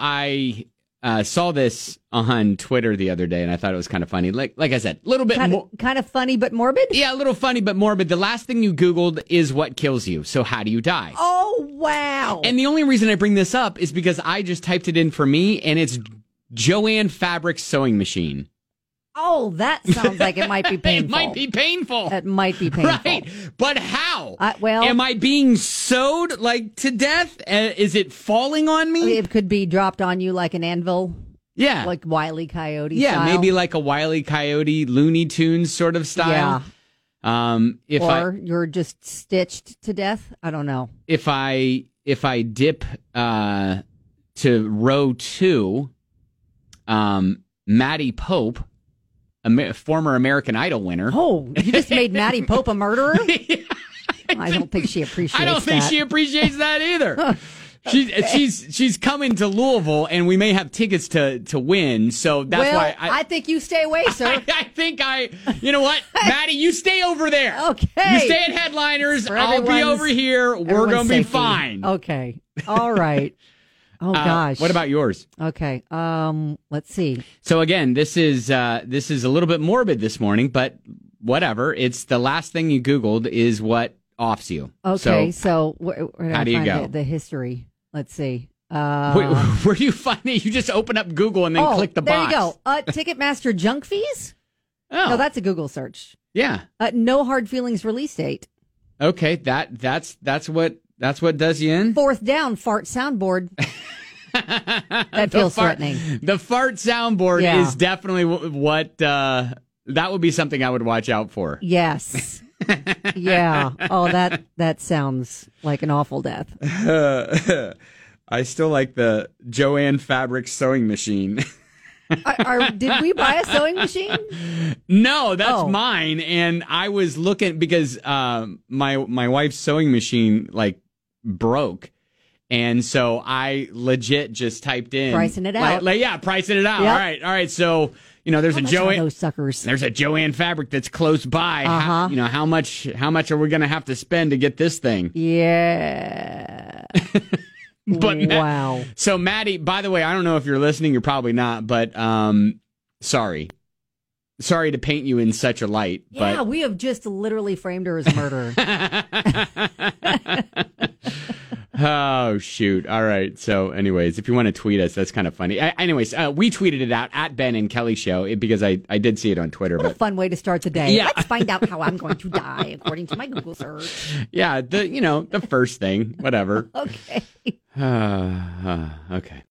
I saw this on Twitter the other day, and I thought it was kind of funny. Like I said, a little bit more. Kind of funny but morbid? Yeah, a little funny but morbid. The last thing you Googled is what kills you. So how do you die? Oh, wow. And the only reason I bring this up is because I just typed it in for me, and it's Joanne Fabric sewing machine. Oh, that sounds like it might be painful. It might be painful. It might be painful. Right. But how? Well, am I being sewed like to death? Is it falling on me? It could be dropped on you like an anvil. Yeah. Like Wile E. Coyote yeah, style. maybe like a Wile E. Coyote, Looney Tunes sort of style. Yeah. You're just stitched to death. I don't know. If I dip to row 2, Maddie Pope, former American Idol winner. Oh, you just made Maddie Pope a murderer? Yeah, I don't think she appreciates that. I don't think she appreciates that either. She's coming to Louisville, and we may have tickets to win. So that's why I think you stay away, sir. I think you know what, Maddie, you stay over there. Okay, you stay at Headliners. I'll be over here. We're gonna be fine. Okay, all right. Oh gosh. What about yours? Okay. Let's see. So again, this is a little bit morbid this morning, but whatever. It's the last thing you Googled is what offs you. Okay. So where how do you go? The history. Let's see. Where do you find it? You just open up Google and then click the box. There you go. Ticketmaster junk fees? Oh. No, that's a Google search. Yeah. No hard feelings release date. Okay, that's what does you in. Fourth down, fart soundboard. That feels threatening. The fart soundboard is definitely what that would be something I would watch out for. Yes. Yeah. Oh, that sounds like an awful death. I still like the Joanne Fabric sewing machine. Did we buy a sewing machine? No, that's mine. And I was looking because my wife's sewing machine broke. And so I legit just typed in pricing it out. Pricing it out. Yep. All right. So, there's a Joanne. Those suckers. There's a Joanne Fabric that's close by. Uh-huh. How much are we going to have to spend to get this thing? Yeah. But wow. So Maddie, by the way, I don't know if you're listening. You're probably not, but sorry to paint you in such a light. Yeah, but we have just literally framed her as a murderer. Oh, shoot. All right. So anyways, if you want to tweet us, that's kind of funny. We tweeted it out at Ben and Kelly Show because I did see it on Twitter. What a fun way to start the day. Yeah. Let's find out how I'm going to die according to my Google search. Yeah. The first thing, whatever. Okay. Okay.